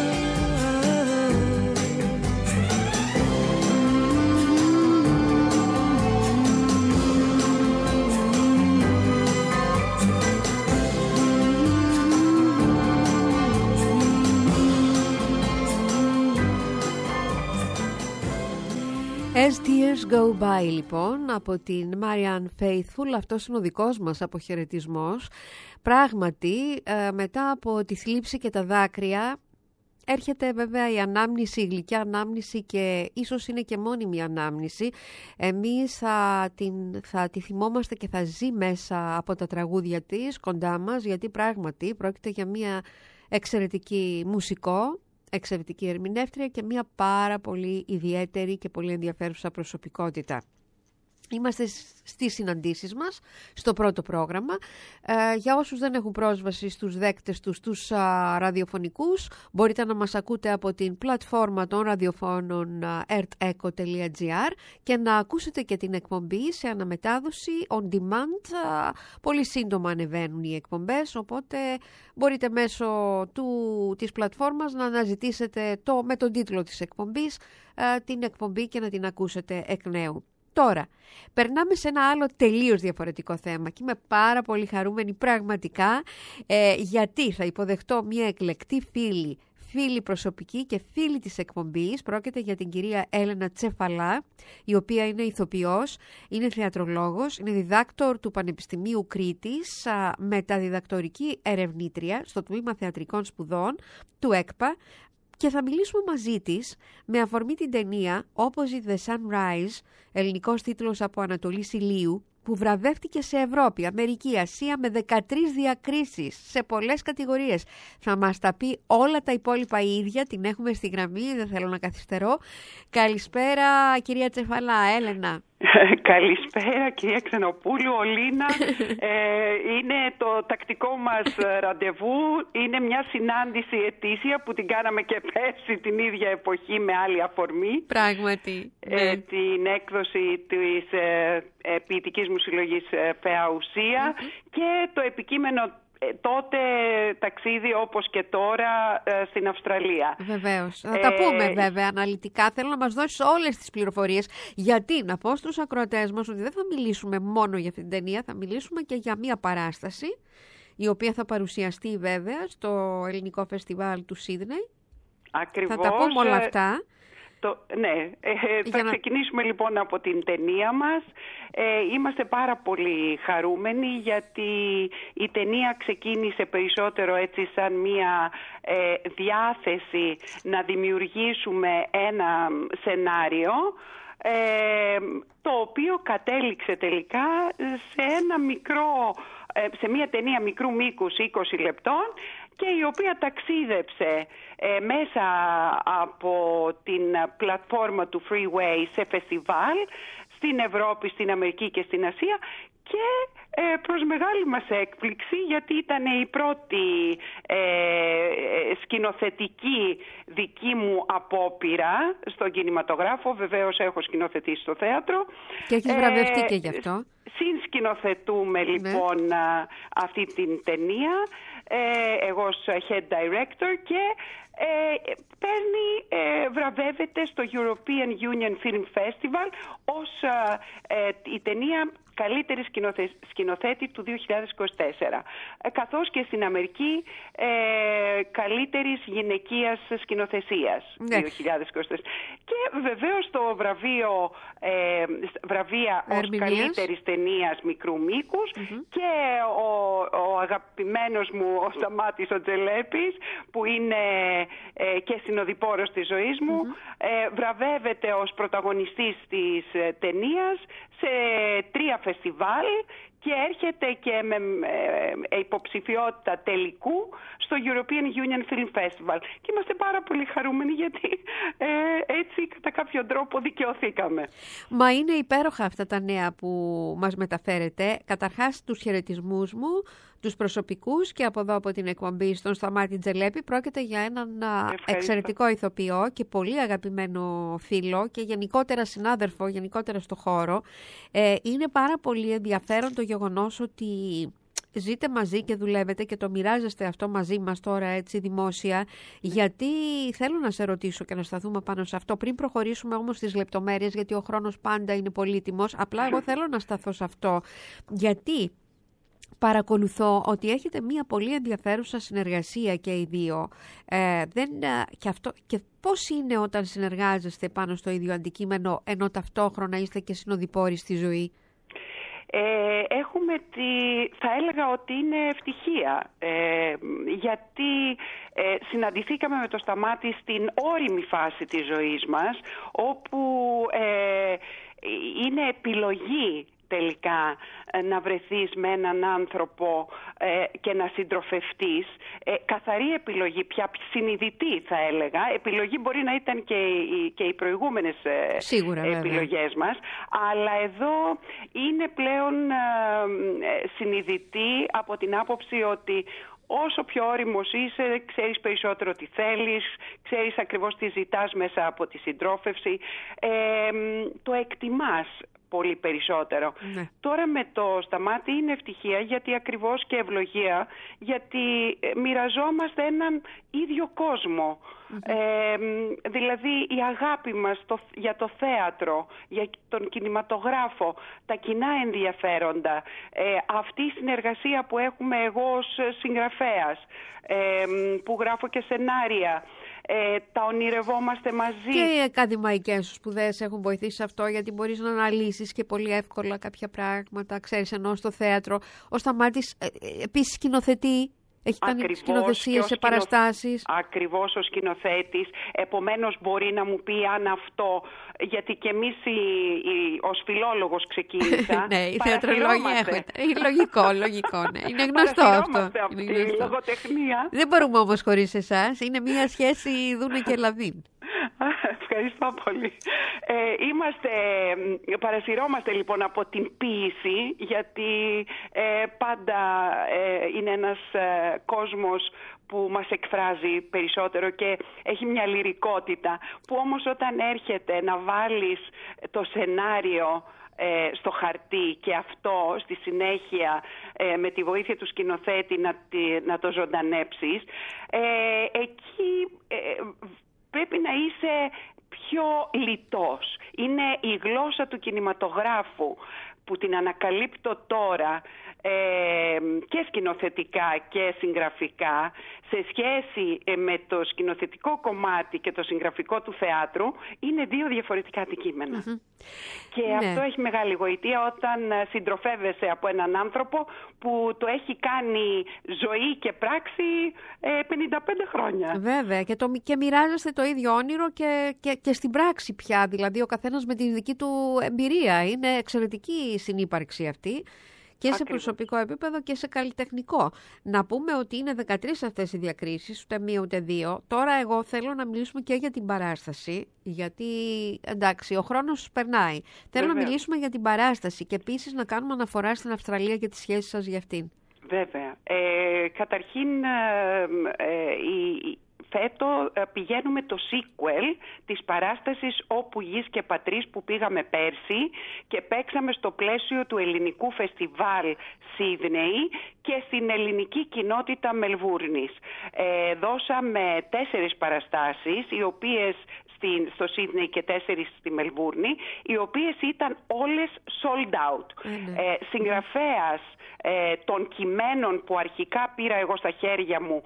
As Tears Go By, λοιπόν, από την Marianne Faithfull. Αυτός είναι ο δικός μας αποχαιρετισμός. Πράγματι, μετά από τη θλίψη και τα δάκρυα έρχεται βέβαια η ανάμνηση, η γλυκιά ανάμνηση, και ίσως είναι και μόνιμη ανάμνηση. Εμείς θα τη θυμόμαστε και θα ζει μέσα από τα τραγούδια της κοντά μας, γιατί πράγματι πρόκειται για μια εξαιρετική μουσικό, εξαιρετική ερμηνεύτρια και μια πάρα πολύ ιδιαίτερη και πολύ ενδιαφέρουσα προσωπικότητα. Είμαστε στις συναντήσεις μας, στο πρώτο πρόγραμμα. Για όσους δεν έχουν πρόσβαση στους δέκτες τους, τους ραδιοφωνικούς, μπορείτε να μας ακούτε από την πλατφόρμα των ραδιοφώνων earthecho.gr και να ακούσετε και την εκπομπή σε αναμετάδοση on demand. Πολύ σύντομα ανεβαίνουν οι εκπομπές, οπότε μπορείτε μέσω της πλατφόρμας να αναζητήσετε με τον τίτλο της εκπομπής την εκπομπή και να την ακούσετε εκ νέου. Τώρα, περνάμε σε ένα άλλο τελείως διαφορετικό θέμα και είμαι πάρα πολύ χαρούμενη πραγματικά, γιατί θα υποδεχτώ μια εκλεκτή φίλη προσωπική και φίλη της εκπομπής. Πρόκειται για την κυρία Έλενα Τσεφαλά, η οποία είναι ηθοποιός, είναι θεατρολόγος, είναι διδάκτορ του Πανεπιστημίου Κρήτης, μεταδιδακτορική ερευνήτρια στο Τμήμα Θεατρικών Σπουδών του ΕΚΠΑ, και θα μιλήσουμε μαζί της με αφορμή την ταινία Opposite the Sunrise, ελληνικός τίτλος από Ανατολής Ηλίου, που βραβεύτηκε σε Ευρώπη, Αμερική, Ασία με 13 διακρίσεις σε πολλές κατηγορίες. Θα μας τα πει όλα τα υπόλοιπα η ίδια, την έχουμε στη γραμμή, δεν θέλω να καθυστερώ. Καλησπέρα κυρία Τσεφαλά, Έλενα. Καλησπέρα κυρία Ξενοπούλου, Ολίνα. Είναι το τακτικό μας ραντεβού. Είναι μια συνάντηση ετήσια που την κάναμε και πέρσι την ίδια εποχή με άλλη αφορμή. Πράγματι. Την έκδοση της ποιητικής μου συλλογής Φαία Ουσία και το επικείμενο τότε ταξίδι όπως και τώρα στην Αυστραλία. Βεβαίως. Θα τα πούμε βέβαια αναλυτικά. Θέλω να μας δώσεις όλες τις πληροφορίες. Γιατί να πω στους ακροατές μας ότι δεν θα μιλήσουμε μόνο για αυτήν την ταινία, θα μιλήσουμε και για μια παράσταση η οποία θα παρουσιαστεί βέβαια στο Ελληνικό Φεστιβάλ του Σίδνεϊ. Ακριβώς. Θα τα πούμε όλα αυτά. Ναι, θα ξεκινήσουμε λοιπόν από την ταινία μας. Είμαστε πάρα πολύ χαρούμενοι γιατί η ταινία ξεκίνησε περισσότερο έτσι σαν μια διάθεση να δημιουργήσουμε ένα σενάριο το οποίο κατέληξε τελικά σε μια ταινία μικρού μήκους 20 λεπτών και η οποία ταξίδεψε μέσα από την πλατφόρμα του Freeway σε φεστιβάλ στην Ευρώπη, στην Αμερική και στην Ασία και προς μεγάλη μας έκπληξη, γιατί ήταν η πρώτη σκηνοθετική δική μου απόπειρα στον κινηματογράφο. Βεβαίως έχω σκηνοθετήσει στο θέατρο. Και έχεις βραβευτεί και γι' αυτό. Συνσκηνοθετούμε λοιπόν αυτή την ταινία, εγώ ως head director, και βραβεύεται στο European Union Film Festival ως η ταινία καλύτερη σκηνοθέτη του 2024, καθώς και στην Αμερική καλύτερης γυναικείας σκηνοθεσίας 2024. Και βεβαίως το βραβεία ως καλύτερης ταινίας μικρού μήκους και ο αγαπημένος μου ο Σταμάτης ο Τζελέπης, που είναι και συνοδοιπόρος της ζωής μου, βραβεύεται ως πρωταγωνιστής της ταινίας σε 3 φεστιβάλ και έρχεται και με υποψηφιότητα τελικού στο European Union Film Festival. Και είμαστε πάρα πολύ χαρούμενοι, γιατί έτσι κατά κάποιο τρόπο δικαιωθήκαμε. Μα είναι υπέροχα αυτά τα νέα που μας μεταφέρετε. Καταρχάς τους χαιρετισμούς μου, τους προσωπικούς, και από εδώ από την εκπομπή στον Σταμάτη Τζελέπη. Πρόκειται για έναν εξαιρετικό ηθοποιό και πολύ αγαπημένο φίλο και γενικότερα συνάδελφο, γενικότερα στο χώρο. Είναι πάρα πολύ ενδιαφέρον το γεγονός ότι ζείτε μαζί και δουλεύετε και το μοιράζεστε αυτό μαζί μας τώρα έτσι δημόσια, γιατί θέλω να σε ρωτήσω και να σταθούμε πάνω σε αυτό πριν προχωρήσουμε όμως στις λεπτομέρειες, γιατί ο χρόνος πάντα είναι πολύτιμος. Απλά εγώ θέλω να σταθώ σε αυτό, γιατί παρακολουθώ ότι έχετε μία πολύ ενδιαφέρουσα συνεργασία και οι δύο. Και πώς είναι όταν συνεργάζεστε πάνω στο ίδιο αντικείμενο, ενώ ταυτόχρονα είστε και συνοδοιπόροι στη ζωή? Έχουμε θα έλεγα ότι είναι ευτυχία, γιατί συναντηθήκαμε με το Σταμάτη στην όριμη φάση της ζωής μας, όπου είναι επιλογή τελικά να βρεθείς με έναν άνθρωπο και να συντροφευτείς. Καθαρή επιλογή, πια συνειδητή θα έλεγα. Επιλογή μπορεί να ήταν και οι προηγούμενες επιλογές μας, αλλά εδώ είναι πλέον συνειδητή από την άποψη ότι όσο πιο όριμος είσαι, ξέρεις περισσότερο τι θέλεις, ξέρεις ακριβώς τι ζητάς μέσα από τη συντρόφευση, το εκτιμάς πολύ περισσότερο. Ναι. Τώρα με το Σταμάτη είναι ευτυχία, γιατί ακριβώς, και ευλογία, γιατί μοιραζόμαστε έναν ίδιο κόσμο. Δηλαδή η αγάπη μας για το θέατρο, για τον κινηματογράφο, τα κοινά ενδιαφέροντα, αυτή η συνεργασία που έχουμε εγώ ως συγγραφέας, που γράφω και σενάρια, τα ονειρευόμαστε μαζί. Και οι ακαδημαϊκές σπουδές έχουν βοηθήσει αυτό, γιατί μπορείς να αναλύσεις και πολύ εύκολα κάποια πράγματα. Ξέρεις, ενώ στο θέατρο ο Σταμάτης επίσης σκηνοθετεί. Έχει κάνει σκηνοθεσίες σε παραστάσεις. Ακριβώς ο σκηνοθέτης. Επομένως μπορεί να μου πει αν αυτό, γιατί και εμείς ως φιλόλογος ξεκίνησα. Ναι, οι θεατρολόγοι έχουν. Λογικό, ναι. Είναι γνωστό αυτό. Είναι γνωστό. Η λογοτεχνία. Δεν μπορούμε όμως χωρίς εσάς. Είναι μια σχέση Δούνε και Λαδίν. Ευχαριστώ πολύ. Παρασυρώμαστε λοιπόν από την ποίηση, γιατί πάντα είναι ένας κόσμος που μας εκφράζει περισσότερο και έχει μια λυρικότητα, που όμως όταν έρχεται να βάλεις το σενάριο στο χαρτί και αυτό στη συνέχεια με τη βοήθεια του σκηνοθέτη να το ζωντανέψεις, εκεί πρέπει να είσαι πιο λιτός. Είναι η γλώσσα του κινηματογράφου που την ανακαλύπτω τώρα, και σκηνοθετικά και συγγραφικά, σε σχέση με το σκηνοθετικό κομμάτι και το συγγραφικό του θεάτρου, είναι δύο διαφορετικά αντικείμενα. Και αυτό έχει μεγάλη γοητεία όταν συντροφεύεσαι από έναν άνθρωπο που το έχει κάνει ζωή και πράξη 55 χρόνια. Βέβαια, και μοιράζεστε το ίδιο όνειρο και στην πράξη πια, δηλαδή ο καθένας με τη δική του εμπειρία. Είναι εξαιρετική η συνύπαρξη αυτή. Και σε προσωπικό επίπεδο και σε καλλιτεχνικό. Να πούμε ότι είναι 13 αυτές οι διακρίσεις, ούτε μία ούτε δύο. Τώρα εγώ θέλω να μιλήσουμε και για την παράσταση, γιατί εντάξει, ο χρόνος περνάει. Θέλω να μιλήσουμε για την παράσταση και επίσης να κάνουμε αναφορά στην Αυστραλία και τις σχέσεις σας για αυτήν. Βέβαια. Καταρχήν, φέτο πηγαίνουμε το sequel της παράστασης «Όπου γης και πατρίς» που πήγαμε πέρσι και παίξαμε στο πλαίσιο του ελληνικού φεστιβάλ Σίδνεϊ και στην ελληνική κοινότητα Μελβούρνης. Δώσαμε 4 παραστάσεις, οι οποίες στο Σίδνεϊ και 4 στη Μελβούρνη, οι οποίες ήταν όλες sold out. Συγγραφέας των κειμένων που αρχικά πήρα εγώ στα χέρια μου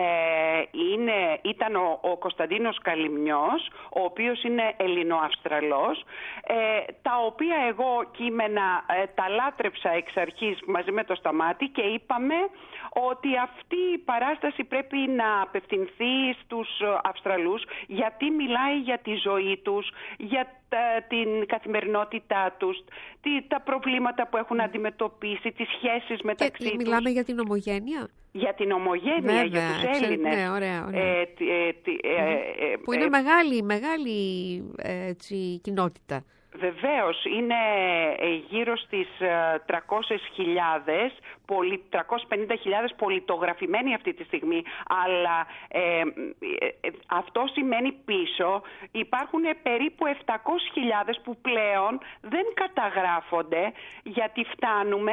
ήταν ο Κωνσταντίνος Καλυμνιός, ο οποίος είναι Ελληνοαυστραλός, τα οποία εγώ κείμενα τα λάτρεψα εξ αρχής μαζί με το Σταμάτη και είπαμε ότι αυτή η παράσταση πρέπει να απευθυνθεί στους Αυστραλούς, γιατί μιλάει για τη ζωή τους, για την καθημερινότητά τους, τα προβλήματα που έχουν αντιμετωπίσει, τις σχέσεις μεταξύ τους. Μιλάμε για την ομογένεια. Για την ομογένεια, για τους Έλληνες. Ναι, ωραία. Που είναι μεγάλη κοινότητα. Βεβαίως, είναι γύρω στις 300.000, 350.000 πολιτογραφημένοι αυτή τη στιγμή, αλλά αυτό σημαίνει πίσω υπάρχουν περίπου 700.000 που πλέον δεν καταγράφονται, γιατί φτάνουμε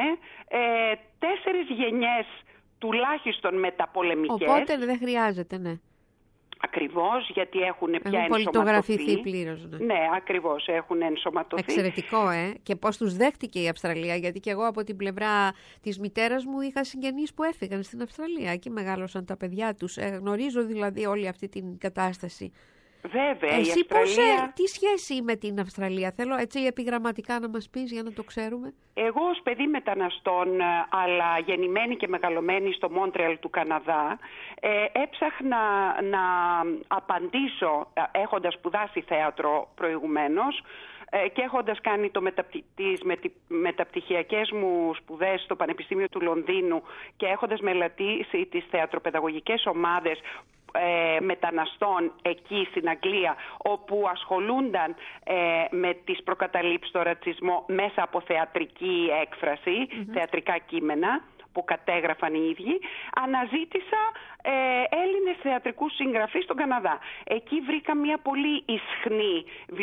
4 γενιές τουλάχιστον μεταπολεμικές. Οπότε δεν χρειάζεται, ναι. Ακριβώς, γιατί έχουν πια πολιτογραφηθεί πλήρως. Ναι, ακριβώς, έχουν ενσωματωθεί. Εξαιρετικό, και πώς τους δέχτηκε η Αυστραλία, γιατί και εγώ από την πλευρά της μητέρας μου είχα συγγενείς που έφυγαν στην Αυστραλία και μεγάλωσαν τα παιδιά τους. Γνωρίζω δηλαδή όλη αυτή την κατάσταση. Βέβαια, εσύ η Αυστραλία... τι σχέση με την Αυστραλία, θέλω έτσι επιγραμματικά να μας πεις για να το ξέρουμε. Εγώ ως παιδί μεταναστών, αλλά γεννημένη και μεγαλωμένη στο Μόντρεαλ του Καναδά, έψαχνα να απαντήσω, έχοντας σπουδάσει θέατρο προηγουμένως και έχοντας κάνει τις μεταπτυχιακές μου σπουδές στο Πανεπιστήμιο του Λονδίνου και έχοντας μελετήσει τις θεατροπαιδαγωγικές ομάδες μεταναστών εκεί στην Αγγλία, όπου ασχολούνταν με τις προκαταλήψεις στο ρατσισμό μέσα από θεατρική έκφραση, θεατρικά κείμενα που κατέγραφαν οι ίδιοι, αναζήτησα Έλληνες θεατρικούς συγγραφείς στον Καναδά. Εκεί βρήκα μια πολύ ισχνή,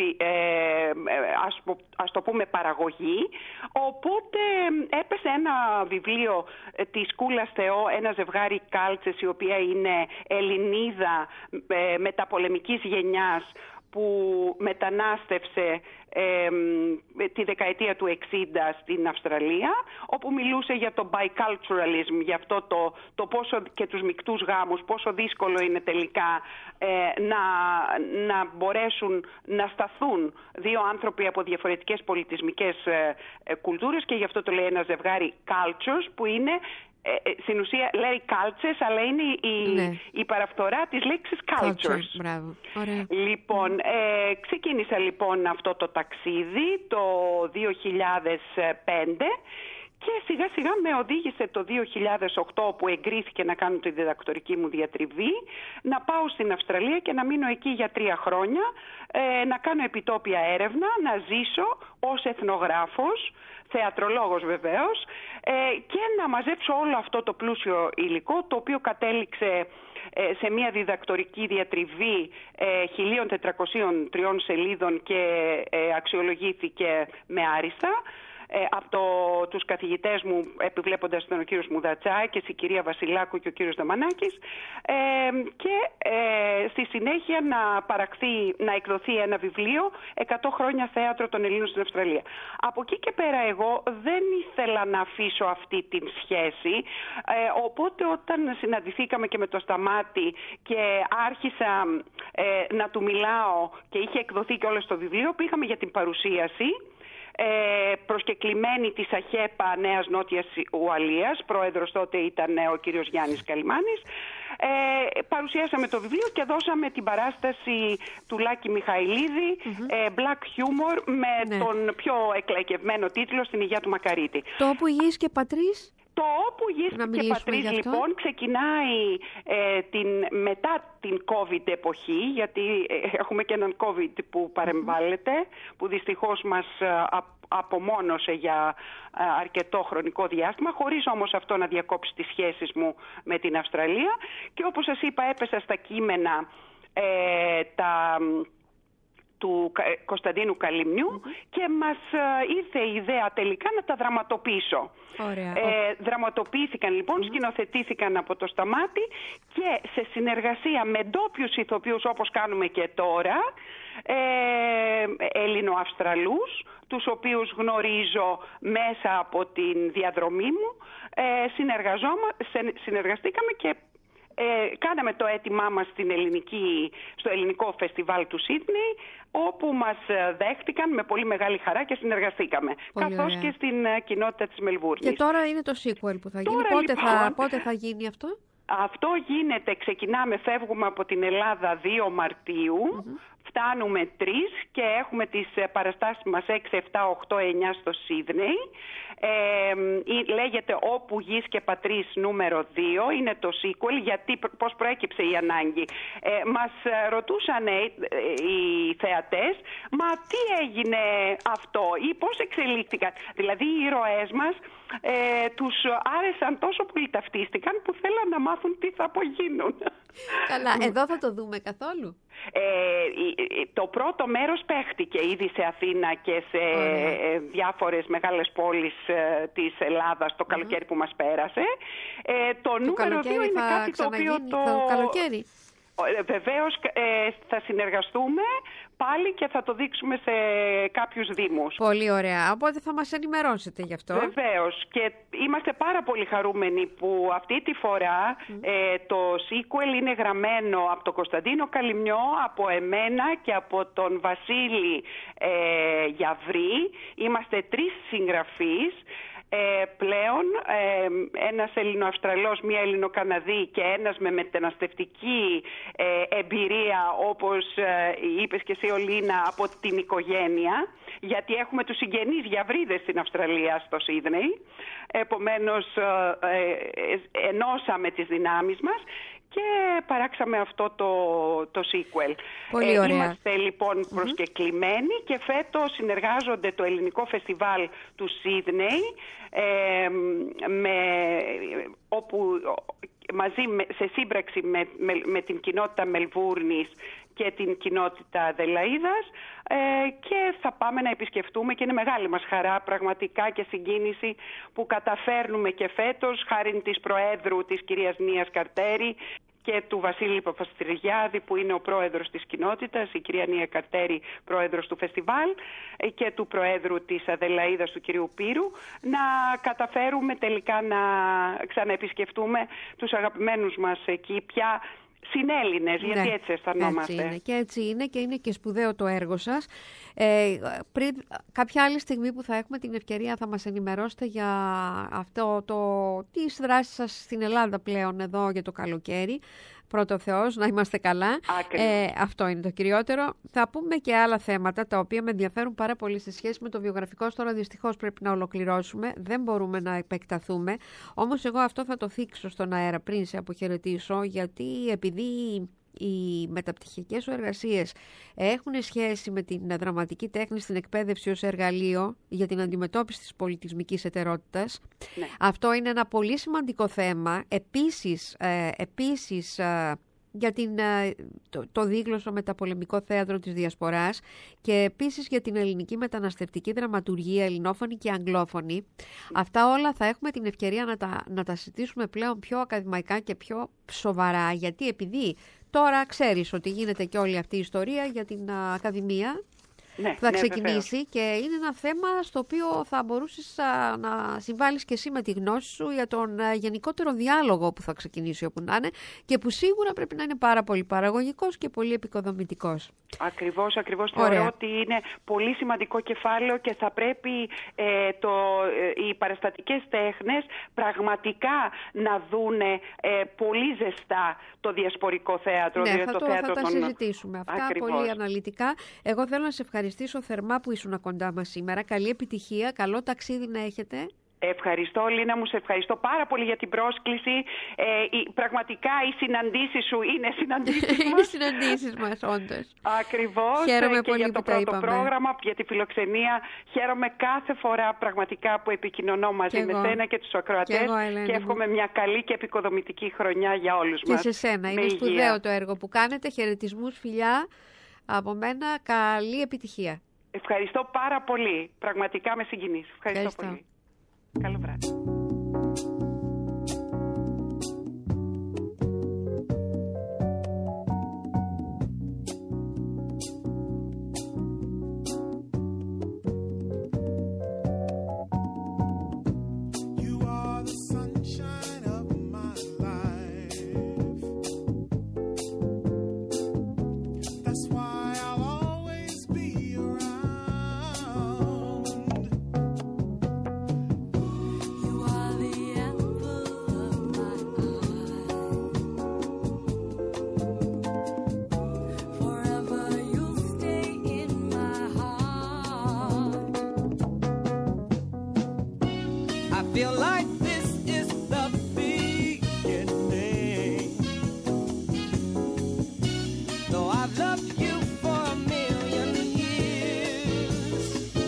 ας το πούμε, παραγωγή, οπότε έπεσε ένα βιβλίο της Κούλας Θεό, ένα ζευγάρι κάλτσες, η οποία είναι Ελληνίδα μεταπολεμικής γενιάς, που μετανάστευσε τη δεκαετία του 60 στην Αυστραλία, όπου μιλούσε για το biculturalism, για αυτό το πόσο, και τους μεικτούς γάμους, πόσο δύσκολο είναι τελικά να μπορέσουν να σταθούν δύο άνθρωποι από διαφορετικές πολιτισμικές κουλτούρες, και γι' αυτό το λέει ένα ζευγάρι cultures, που είναι στην ουσία λέει cultures, αλλά είναι η παραφθορά της λέξης cultures. Μπράβο. Ωραία. Λοιπόν, ξεκίνησα λοιπόν αυτό το ταξίδι το 2005 και σιγά σιγά με οδήγησε το 2008, που εγκρίθηκε να κάνω τη διδακτορική μου διατριβή, να πάω στην Αυστραλία και να μείνω εκεί για 3 χρόνια, να κάνω επιτόπια έρευνα, να ζήσω ως εθνογράφος, θεατρολόγος βεβαίως, και να μαζέψω όλο αυτό το πλούσιο υλικό, το οποίο κατέληξε σε μια διδακτορική διατριβή 1.403 σελίδων και αξιολογήθηκε με άριστα. από τους καθηγητές μου, επιβλέποντας τον ο κύριος Μουδατσάκης, η κυρία Βασιλάκου και ο κύριος Δαμανάκης, και στη συνέχεια να εκδοθεί ένα βιβλίο 100 χρόνια θέατρο των Ελλήνων στην Αυστραλία. Από εκεί και πέρα εγώ δεν ήθελα να αφήσω αυτή την σχέση, οπότε όταν συναντηθήκαμε και με το Σταμάτη και άρχισα να του μιλάω και είχε εκδοθεί και όλο στο βιβλίο, πήγαμε για την παρουσίαση, προσκεκλημένη της ΑΧΕΠΑ Νέας Νότιας Ουαλίας, πρόεδρος τότε ήταν ο κύριος Γιάννης Καλιμάνης. Παρουσιάσαμε το βιβλίο και δώσαμε την παράσταση του Λάκη Μιχαηλίδη, Black Humor, με τον πιο εκλαϊκευμένο τίτλο «Στην υγεία του Μακαρίτη». Το «Όπου γης και πατρίς». Το «Όπου γης και πατρίς» λοιπόν ξεκινάει μετά την COVID εποχή, γιατί έχουμε και έναν COVID που παρεμβάλλεται, που δυστυχώς μας απομόνωσε για αρκετό χρονικό διάστημα, χωρίς όμως αυτό να διακόψει τις σχέσεις μου με την Αυστραλία. Και όπως σας είπα, έπεσα στα κείμενα του Κωνσταντίνου Καλυμνιού και μας ήρθε η ιδέα τελικά να τα δραματοποιήσω. Δραματοποιήθηκαν λοιπόν, σκηνοθετήθηκαν από το Σταμάτη και σε συνεργασία με ντόπιους ηθοποιούς, όπως κάνουμε και τώρα, Έλληνο-Αυστραλούς, τους οποίους γνωρίζω μέσα από την διαδρομή μου, συνεργαστήκαμε και κάναμε το αίτημά μας στο ελληνικό φεστιβάλ του Σίδνεϊ, όπου μας δέχτηκαν με πολύ μεγάλη χαρά και συνεργαστήκαμε. Καθώς και στην κοινότητα της Μελβούρνης. Και τώρα είναι το sequel που θα γίνει. Πότε θα γίνει αυτό? Αυτό γίνεται, φεύγουμε από την Ελλάδα 2 Μαρτίου, φτάνουμε 3 και έχουμε τις παραστάσεις μας 6, 7, 8, 9 στο Σίδνεϊ. Λέγεται «Όπου γης και πατρίς» νούμερο 2, είναι το sequel. Γιατί, πώς προέκυψε η ανάγκη? Μας ρωτούσαν οι θεατές, μα τι έγινε αυτό ή πώς εξελίχθηκαν? Δηλαδή οι ήρωές μας τους άρεσαν τόσο πολύ, ταυτίστηκαν, που θέλαν να μάθουν τι θα απογίνουν. Καλά, εδώ θα το δούμε καθόλου? Το πρώτο μέρος παίχτηκε ήδη σε Αθήνα και σε διάφορες μεγάλες πόλεις της Ελλάδας το καλοκαίρι που μας πέρασε. Το νούμερο 2 είναι κάτι το οποίο το καλοκαίρι. Βεβαίως θα συνεργαστούμε πάλι και θα το δείξουμε σε κάποιους δήμους. Πολύ ωραία. Οπότε θα μας ενημερώσετε γι' αυτό. Βεβαίως. Και είμαστε πάρα πολύ χαρούμενοι που αυτή τη φορά το sequel είναι γραμμένο από τον Κωνσταντίνο Καλυμνιό, από εμένα και από τον Βασίλη Γιαβρή. Είμαστε 3 συγγραφείς. Πλέον ένας Ελληνοαυστραλός, μία Ελληνοκαναδή και ένας με μεταναστευτική εμπειρία, όπως είπες και εσύ Ολίνα, από την οικογένεια, γιατί έχουμε τους συγγενείς Γιαβρίδες στην Αυστραλία, στο Σίδνεϊ. Επομένως ενώσαμε τις δυνάμεις μας και παράξαμε αυτό το sequel. Πολύ ωραία. Είμαστε λοιπόν προσκεκλημένοι και φέτος συνεργάζονται το Ελληνικό Φεστιβάλ του Σίδνεϊ, όπου σε σύμπραξη με την κοινότητα Μελβούρνης και την κοινότητα Αδελαΐδας, και θα πάμε να επισκεφτούμε και είναι μεγάλη μας χαρά πραγματικά και συγκίνηση που καταφέρνουμε και φέτος, χάρη της Προέδρου της κυρίας Νίας Καρτέρη και του Βασίλη Παπαστηριάδη, που είναι ο πρόεδρος της κοινότητας, η κυρία Νία Καρτέρη, πρόεδρος του φεστιβάλ, και του Προέδρου της Αδελαΐδας, του κυρίου Πύρου, να καταφέρουμε τελικά να ξαναεπισκεφτούμε τους αγαπημένους μας εκεί πια συνέλληνες, γιατί έτσι αισθανόμαστε. Έτσι είναι. Και έτσι είναι και είναι και σπουδαίο το έργο σας. Πριν κάποια άλλη στιγμή που θα έχουμε την ευκαιρία θα μας ενημερώσετε για αυτό τις δράσεις σας στην Ελλάδα πλέον εδώ για το καλοκαίρι. Πρώτο Θεός, να είμαστε καλά. Αυτό είναι το κυριότερο. Θα πούμε και άλλα θέματα τα οποία με ενδιαφέρουν πάρα πολύ σε σχέση με το βιογραφικό. Τώρα δυστυχώς πρέπει να ολοκληρώσουμε. Δεν μπορούμε να επεκταθούμε. Όμως εγώ αυτό θα το θίξω στον αέρα πριν σε αποχαιρετήσω, γιατί επειδή οι μεταπτυχιακές σου εργασίες έχουν σχέση με την δραματική τέχνη στην εκπαίδευση ως εργαλείο για την αντιμετώπιση της πολιτισμικής εταιρότητας. Αυτό είναι ένα πολύ σημαντικό θέμα. Επίσης για το δίγλωσσο μεταπολεμικό θέατρο της Διασποράς και επίσης για την ελληνική μεταναστευτική δραματουργία, ελληνόφωνη και αγγλόφωνη. Αυτά όλα θα έχουμε την ευκαιρία να τα συζητήσουμε πλέον πιο ακαδημαϊκά και πιο σοβαρά, γιατί επειδή τώρα ξέρεις ότι γίνεται και όλη αυτή η ιστορία για την Ακαδημία, Ναι, θα ναι, ξεκινήσει βεβαίως. και είναι ένα θέμα στο οποίο θα μπορούσες να συμβάλλεις και εσύ με τη γνώση σου για τον γενικότερο διάλογο που θα ξεκινήσει όπου να είναι και που σίγουρα πρέπει να είναι πάρα πολύ παραγωγικός και πολύ επικοδομητικός. Ακριβώς. Ωραία. Θεωρώ ότι είναι πολύ σημαντικό κεφάλαιο και θα πρέπει οι παραστατικές τέχνες πραγματικά να δούνε πολύ ζεστά το διασπορικό θέατρο. Ναι, δηλαδή θα τα συζητήσουμε αυτά πολύ αναλυτικά. Εγώ θέλω να σε ευχαριστήσω θερμά που ήσουν κοντά μας σήμερα. Καλή επιτυχία, καλό ταξίδι να έχετε. Ευχαριστώ, Λίνα μου, σε ευχαριστώ πάρα πολύ για την πρόσκληση. Πραγματικά οι συναντήσεις σου είναι συναντήσεις μας. Είναι συναντήσεις μας, όντως. Ακριβώς. Χαίρομαι και πολύ για το που τα πρώτο είπαμε. πρόγραμμα, για τη φιλοξενία. Χαίρομαι κάθε φορά πραγματικά που επικοινωνώ μαζί με σένα και τους ακροατές και εύχομαι μια καλή και επικοδομητική χρονιά για όλους μας. Και σε σένα. Είναι σπουδαίο το έργο που κάνετε. Χαιρετισμούς, φιλιά. Από μένα, καλή επιτυχία. Ευχαριστώ πάρα πολύ. Πραγματικά με συγκινείς. Ευχαριστώ πολύ. Καλό βράδυ. You are the sunshine of my life. That's why I'll always be around. You are the apple of my eye. Forever you'll stay in my heart. I feel like this is the beginning. Though I've loved you for a million years.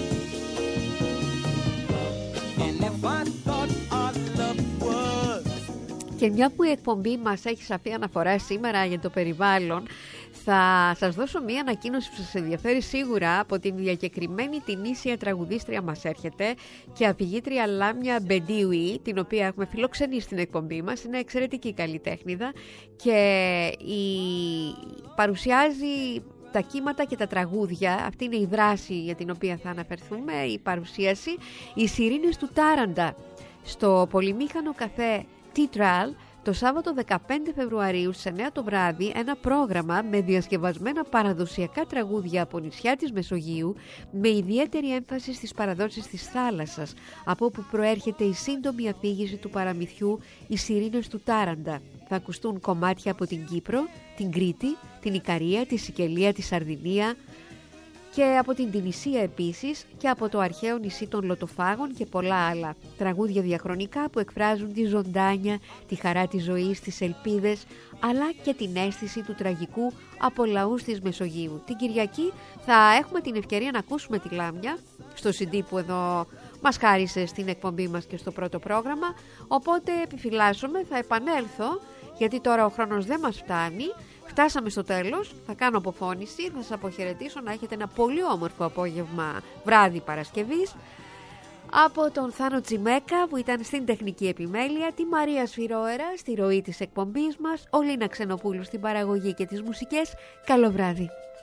And if I thought our love was Και μια που η εκπομπή μας έχει σαφή αναφορά σήμερα για το περιβάλλον, θα σας δώσω μια ανακοίνωση που σας ενδιαφέρει σίγουρα. Από την διακεκριμένη την ίσια τραγουδίστρια μας έρχεται και αφηγήτρια Λάμια Μπεντίουι, την οποία έχουμε φιλοξενήσει στην εκπομπή μας. Είναι εξαιρετική καλλιτέχνηδα και παρουσιάζει τα κύματα και τα τραγούδια. Αυτή είναι η δράση για την οποία θα αναφερθούμε, η παρουσίαση. Οι Σιρήνες του Τάραντα στο πολυμήχανο καφέ Τίτραλ το Σάββατο 15 Φεβρουαρίου στις 9 το βράδυ, ένα πρόγραμμα με διασκευασμένα παραδοσιακά τραγούδια από νησιά της Μεσογείου με ιδιαίτερη έμφαση στις παραδόσεις της θάλασσας, από όπου προέρχεται η σύντομη αφήγηση του παραμυθιού «Οι Σιρήνες του Τάραντα». Θα ακουστούν κομμάτια από την Κύπρο, την Κρήτη, την Ικαρία, τη Σικελία, τη Σαρδινία και από την Τινησία επίσης και από το αρχαίο νησί των Λοτοφάγων και πολλά άλλα. Τραγούδια διαχρονικά που εκφράζουν τη ζωντάνια, τη χαρά της ζωής, τις ελπίδες, αλλά και την αίσθηση του τραγικού από λαούς της Μεσογείου. Την Κυριακή θα έχουμε την ευκαιρία να ακούσουμε τη Λάμια στο CD που εδώ μας χάρισε στην εκπομπή μας και στο πρώτο πρόγραμμα, οπότε επιφυλάσσομαι, θα επανέλθω γιατί τώρα ο χρόνος δεν μας φτάνει. Φτάσαμε στο τέλος, θα κάνω αποφώνηση, θα σας αποχαιρετήσω, να έχετε ένα πολύ όμορφο απόγευμα βράδυ Παρασκευής. Από τον Θάνο Τσιμέκα που ήταν στην τεχνική επιμέλεια, τη Μαρία Σφυρόερα στη ροή της εκπομπής μας, ο Λίνα Ξενοπούλου στην παραγωγή και τις μουσικές. Καλό βράδυ.